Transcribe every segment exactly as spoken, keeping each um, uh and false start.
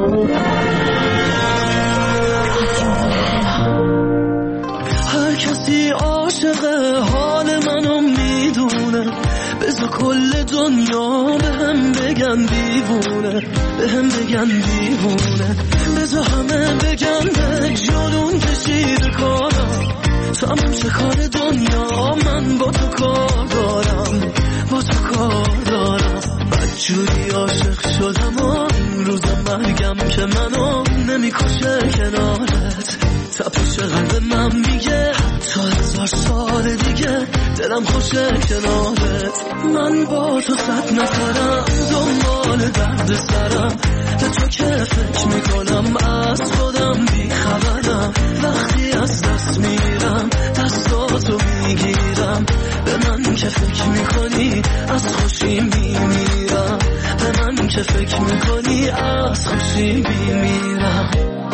هر کسی عاشق حال منو میدونه، بذار کل دنیا به هم بگن دیوونه، به هم بگن دیوونه، بذار همه بگن به جنون کشیده کارم، تمام شه کار دنیا، من با تو کار دارم، با تو کار دارم. بدجوری عاشق شدم و این روز مرگم که منو نمیکشه کنارت، تپش قلب من میگه تا هزار سال دیگه دلم خوشه کنارت. من با تو صد نفرم دنبال درد سرم، به تو که فکر میکنم از خودم بیخبرم، وقتی از دست میرم دستاتو میگیرم، به من که فکر میکنی از خوشی میمیرم، به من که فکر میکنی از خوشی میمیرم.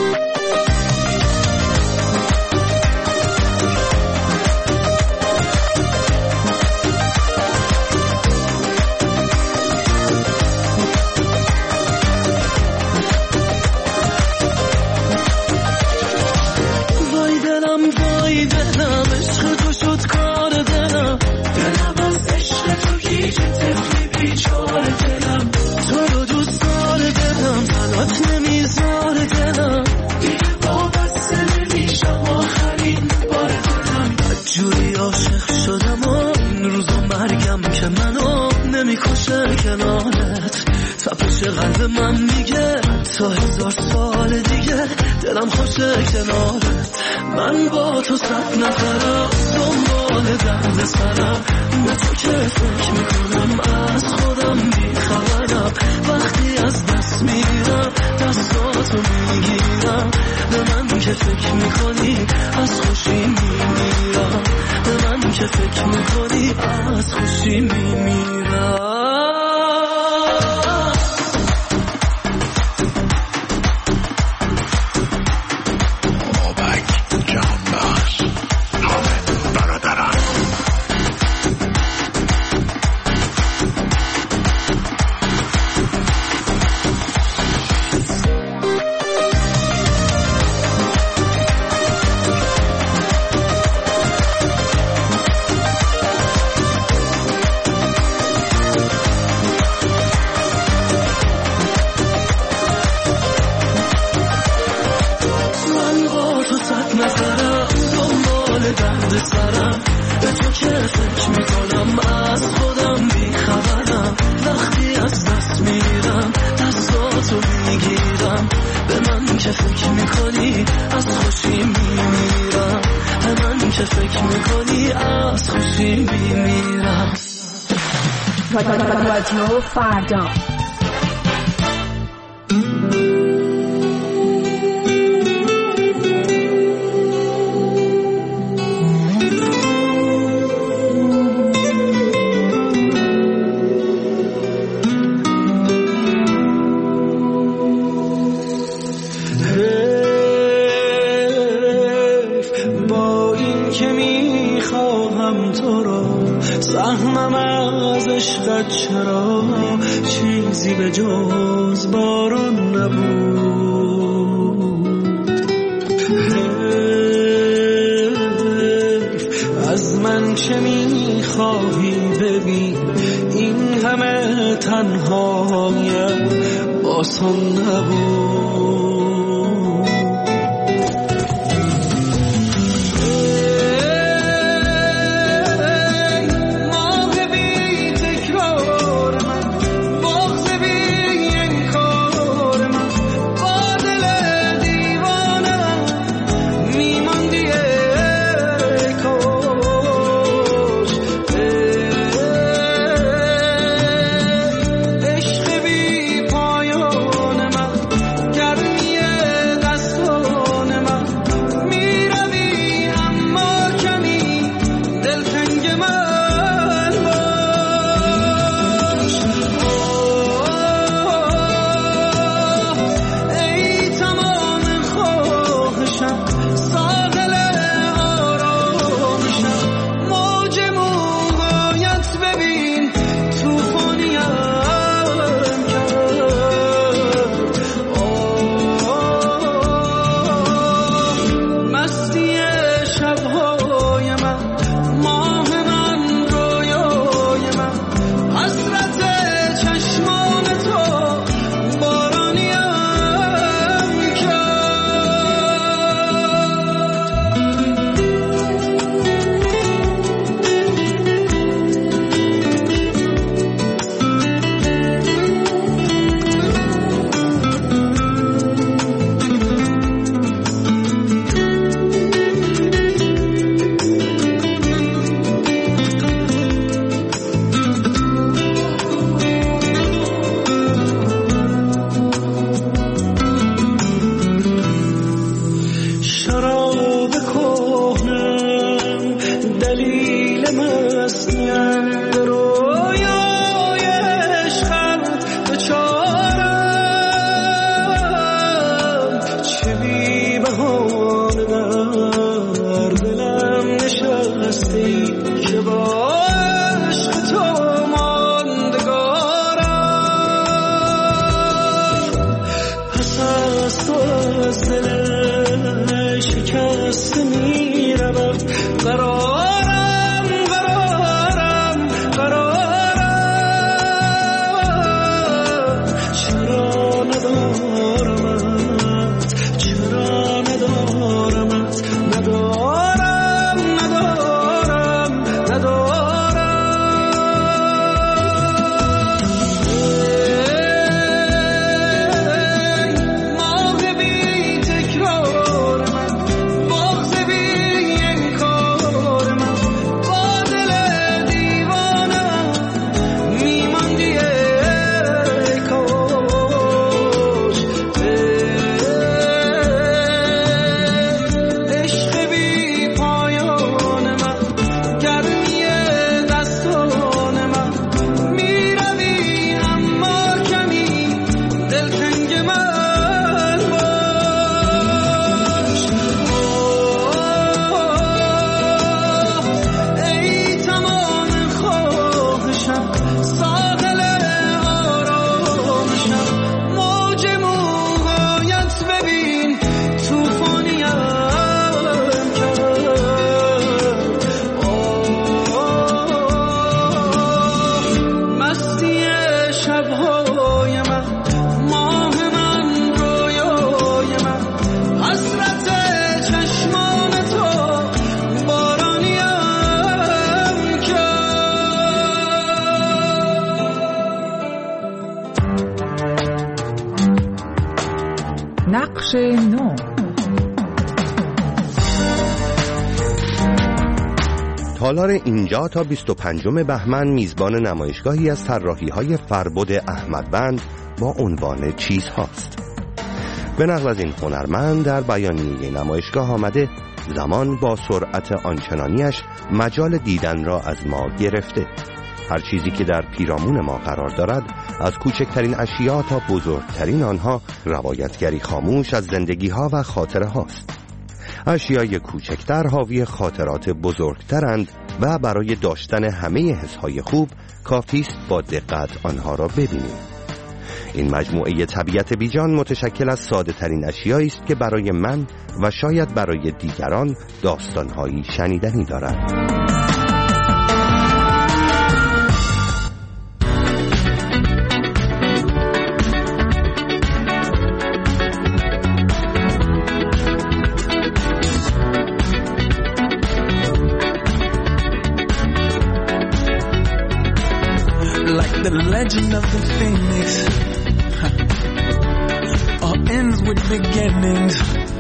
کنارت تپش قلب من میگه تا هزار سال دیگه دلم خوشه کنارت. من با تو صد نفرم دنبال درد سرم، به تو که فکر میکنم از خودم بیخبرم، وقتی از دست میرم دستاتو میگیرم، به من که فکر میکنی از خوشی میمیرم، به من که فکر میکنی از خوشی میمیرم. رادیو فردا با این که میخواهم تو را سهمم از عشقت چرا چیزی به جز باران نبود. حیف از من چه میخواهی ببین این همه تنهایم آسان نبود. عشق بی پایان من گرمی آهسته می روم. قرارم قرارم قرارم چرا ندارمت چرا ندارمت ندارم ندارم ندارم ماه بی تکرار من بغض بی انکار من با دل دیوانه میماندی ای کاش عشق بی پایان من گرمی دستان من میروی اما کمی دلتنگ من باش. ای تمام خواهشم ساحل آرامشم موج موهایت ببین توفانیم کرد. مستی شبهای من ماه من رویای من حسرت چشمان تو بارانیم کرد. نقش نو. تالار اینجا تا بیست و پنجم بهمن میزبان نمایشگاهی از طراحی‌های فربد احمدبند با عنوان چیزهاست. به نقل از این هنرمند در بیانیه نمایشگاه آمده زمان با سرعت آنچنانیش مجال دیدن را از ما گرفته. هر چیزی که در پیرامون ما قرار دارد از کوچکترین اشیا تا بزرگترین آنها روایتگری خاموش از زندگی‌ها و خاطره هاست. اشیای کوچکتر حاوی خاطرات بزرگترند و برای داشتن همه حسهای خوب کافیست با دقت آنها را ببینیم. این مجموعه طبیعت بیجان متشکل از ساده ترین اشیایی است که برای من و شاید برای دیگران داستان‌هایی شنیدنی دارد. The legend of the phoenix huh. All ends with beginnings.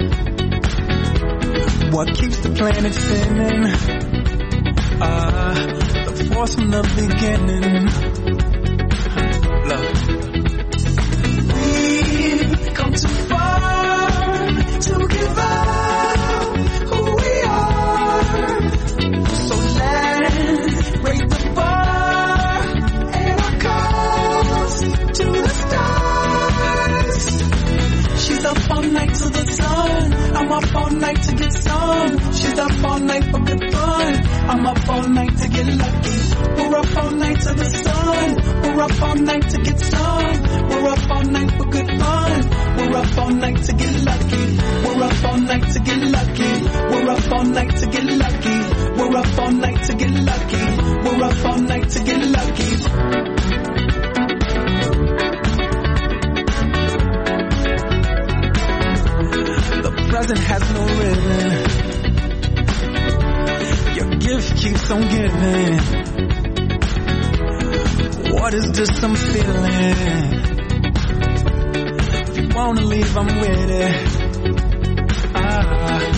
What keeps the planet spinning? Ah, the force from the beginning. Love. We've come too far to give up who we are. So let's raise the bar. She's up all night to the sun. I'm up all night to get some. She's up all night for good fun. I'm up all night to get lucky. We're up all night to the sun. We're up all night to get some. We're up all night for good fun. We're up all night to get lucky. We're up all night to get lucky. We're up all night to get lucky. We're up all night to get lucky. We're up all night to get lucky. Present has no ribbon. Your gift keeps on giving. What is this I'm feeling? If you wanna leave, I'm with it. Ah.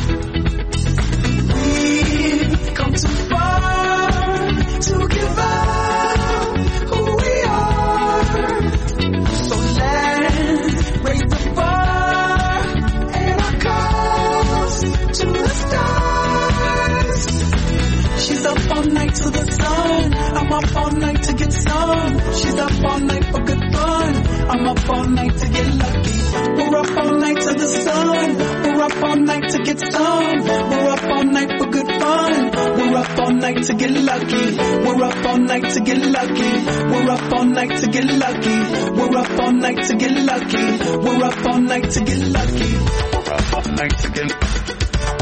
We've come too far to give up who we are. So let's raise the bar and our cause to the stars. She's up all night to the sun. I'm up all night to get some. She's up all night for good fun. I'm up all night to get lucky. We're up all night to the sun. We're up all night to get some. We're up all night for good fun. We're up all night to get lucky. We're up all night to get lucky. We're up all night to get lucky. We're up all night to get lucky. We're up all night to get lucky. We're up all night to get lucky.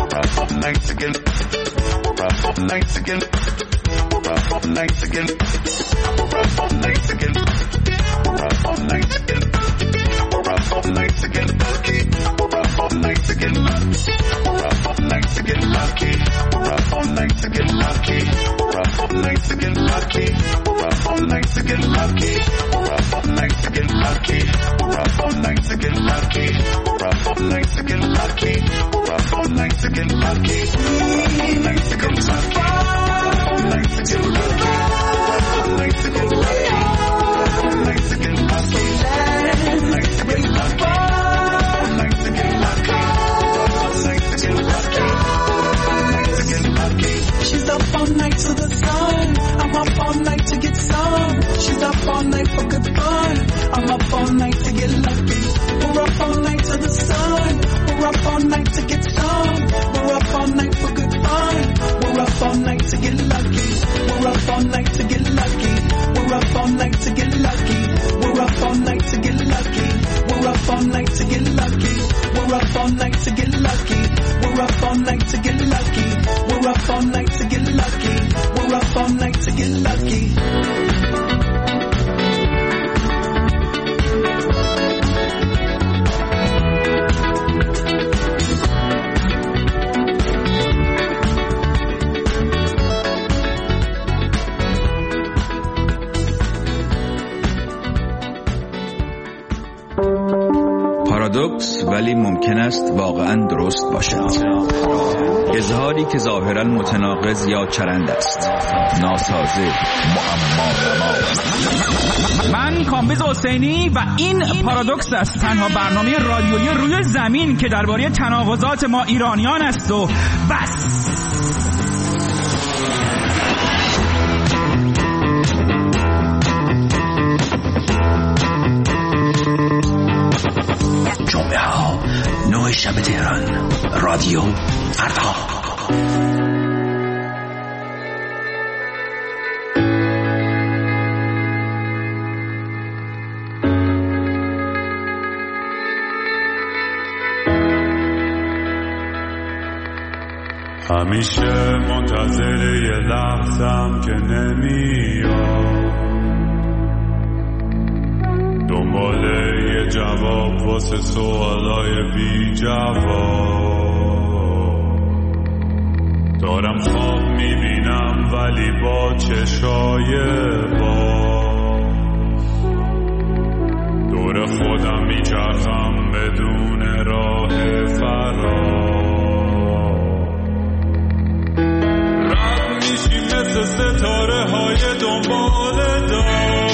nights again, rough nights again, rough nights again, rough nights again, rough nights again, rough nights again, rough nights again, rough nights again, lucky, rough nights again, lucky, rough nights again, lucky, rough nights again, lucky, rough nights again, lucky, rough nights again, lucky, rough nights again, lucky, rough nights again, lucky, rough nights again, lucky, rough nights again, lucky, rough nights again, lucky, rough nights again, lucky, rough nights again, lucky, rough nights again, lucky, rough nights again, lucky, rough nights again, lucky. She's up all night to the sun. I'm up all night to get some. She's up all night for good fun. I'm up all night to get lucky. We're up all night to the sun. We're up all night to get some. We're up all night for good fun. We're up all night to get lucky. We're up all night to get lucky. We're up all night to get lucky. We're up all night to get lucky. We're up all night to get lucky. We're up all night to get lucky. We're up all night to get lucky. We're up all night to get lucky. We're up all night to get lucky. پارادوکس ولی ممکن است واقعا درست باشد. اظهاری که ظاهرا متناقض یا چرند است، ناسازه، معما. من کامبیز حسینی و این پارادوکس است، تنها برنامه رادیویی روی زمین که درباره تناقضات ما ایرانیان است و بس. جمعه ها نه شب تهران، رادیو فردا. همیشه منتظر یه لحظم که نمیاد، دنبال یه جواب واسه سوالای بی جواب. دارم خواب میبینم ولی با چشای باز، دور خودم میچرخم بدون راه فرار. رد میشیم مثل ستاره های دنبال دار،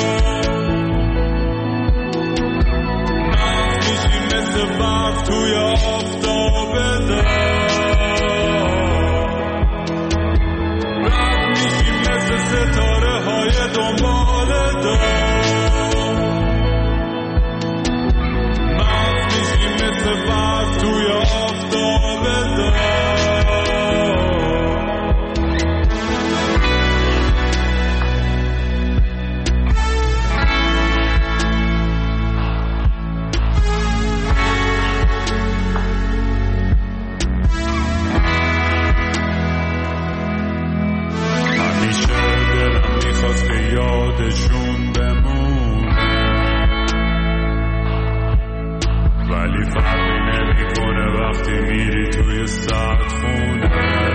مثل برف توی آفتاب دار. رد میشیم مثل ستاره های دنبال دار، مغز میشیم مثل برف توی آفتاب دار. یادشون بمونه ولی فرقی نمیکنه وقتی میری توی ساعت خونه.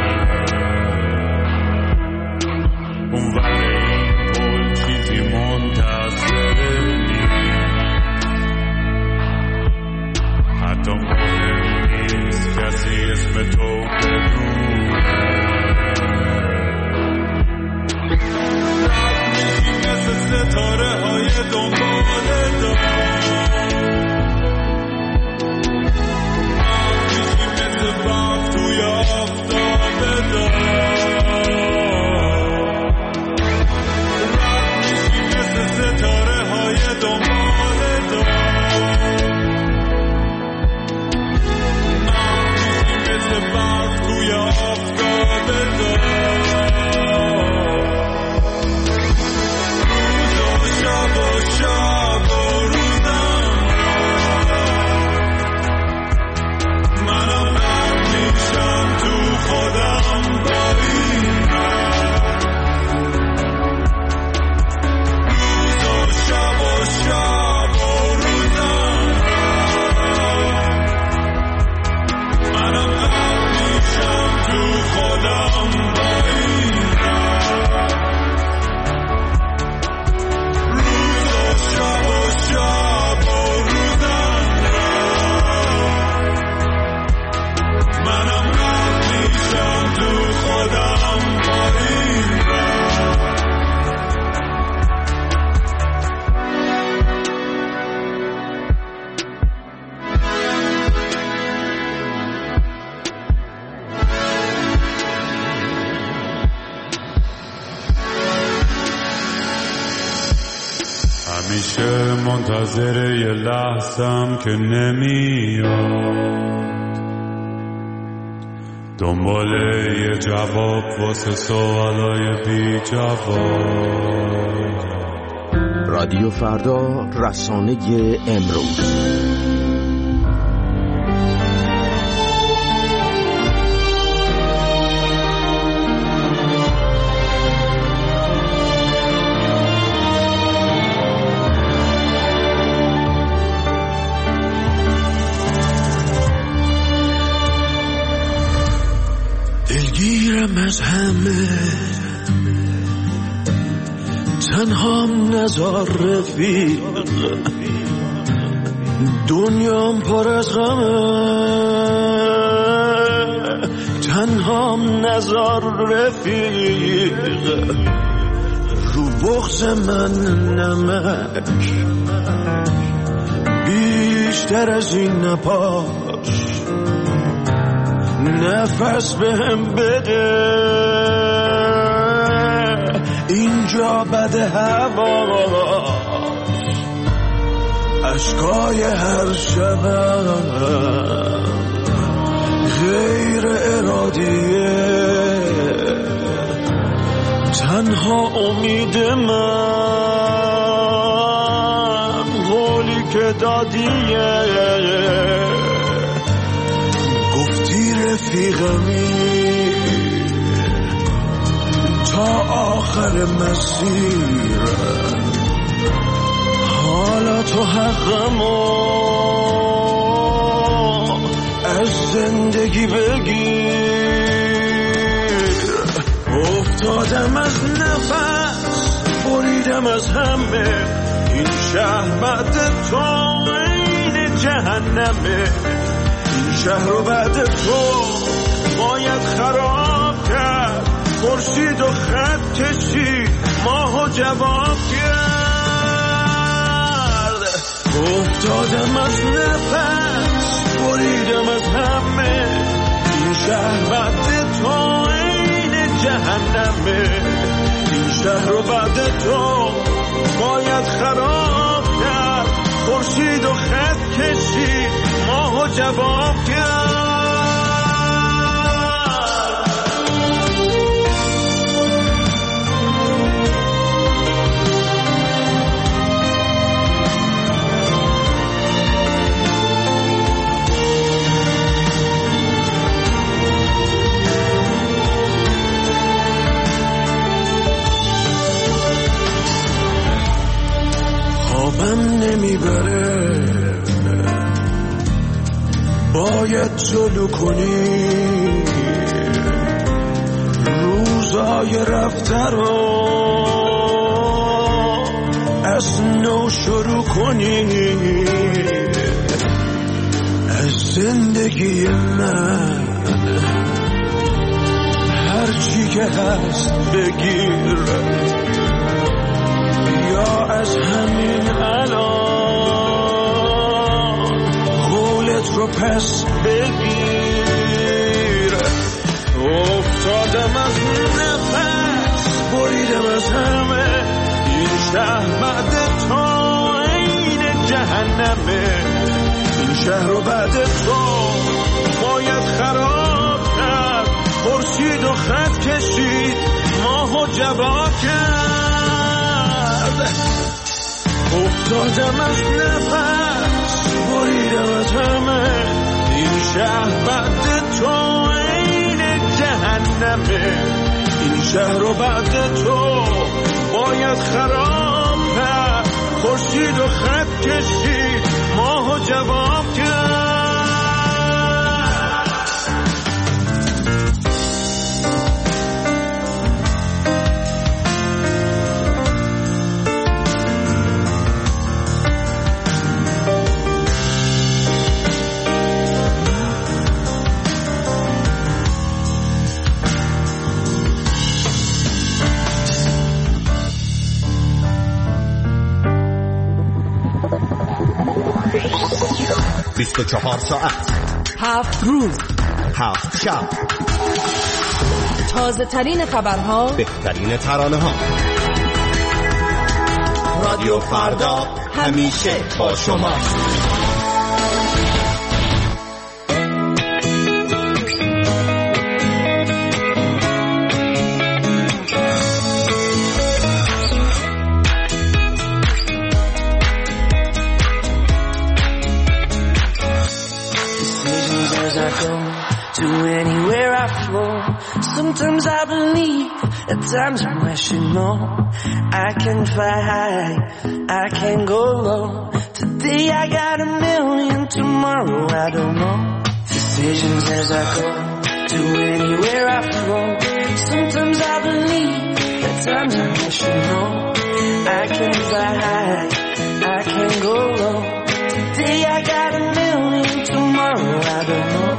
اون ور این پل چیزی منتظر نیست، حتی مهم نیست کسی اسم تو بدونه. ستاره های دنبال دار، میشیم مثل برف توی آفتاب دار. رد میشیم مثل ستاره های دنبال دار، میشیم مثل برف منتظر یه لحظم که نمیاد، دنباله یه جواب واسه سوالای بی جواب. رادیو فردا، رسانه امروز. دلگیرم از همه، تنهام نزار رفیق، دنیام پر از غمه، تنهام نزار رفیق، رو بغض من نمک، بیشتر از این نپاش، نفس بهم بده، اینجا بده هوا، اشکای هر شبم غیر ارادیه، تنها امید من قولی که دادیه، گفتی رفیقمی تا آخر مسیر، حالا تو حقمو از زندگی بگیر. افتادم از نفس، بریدم از همه، این شهر بعد تو این جهنمه، این شهر رو بعد تو باید خراب کرد، خورشید و خط کشید، ماهو جواب کرد. افتادم از نفس، بریدم از همه، این شهر بعد تو این جهنمه، این شهر رو بعد تو باید خراب کرد، خورشید و خط کشید، ماهو جواب کرد. خوابم نمیبره، باید جلو کنی روزای رفته رو، از نو شروع کنی، از زندگی من هرچی که هست بگیر، یا از همین الان قولت رو پس بگیر. افتادم از نفس، بریدم از همه، این شهر بعد تو این جهنمه، این شهر رو بعد تو باید خراب کرد، خورشید و خط کشید، ماهو جواب کرد. افتادم از نفس، بریدم از همه، این شهر بعد تو این جهنمه، این شهر رو بعد تو باید خراب کرد، خورشید و خط کشید، ماهو جواب کرد. بیست و چهار ساعت، هفت روز، هفت شب، تازه ترین خبرها، بهترین ترانه ها. رادیو فردا، همیشه با شما. To anywhere I flow, sometimes I believe, at times I'm rational. I can fly high, I can go low. Today I got a million, tomorrow I don't know. Decisions as I go, to anywhere I flow. Sometimes I believe, at times I'm rational. I can fly high, I can go low. Today I got a million, tomorrow I don't know.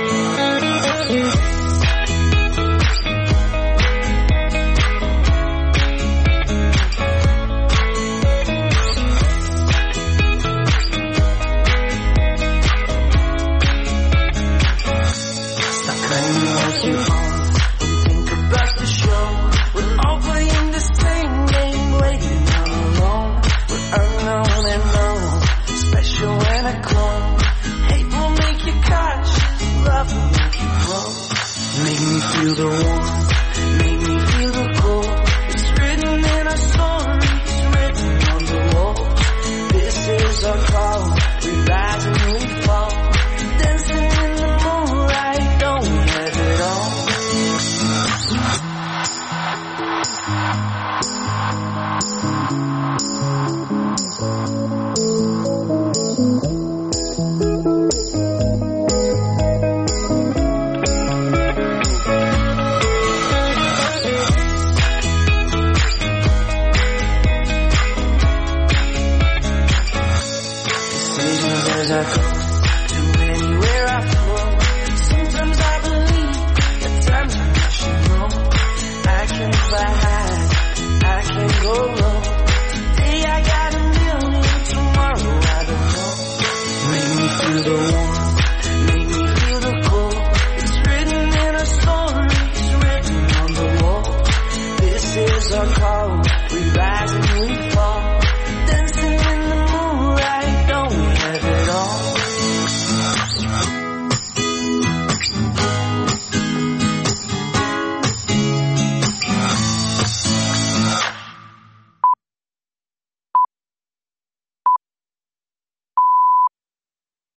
Feel the warmth, make me feel the cold. It's written in our stories, written on the wall. This is our call, we rise and we fall. Dancing in the moonlight, don't we have it all? The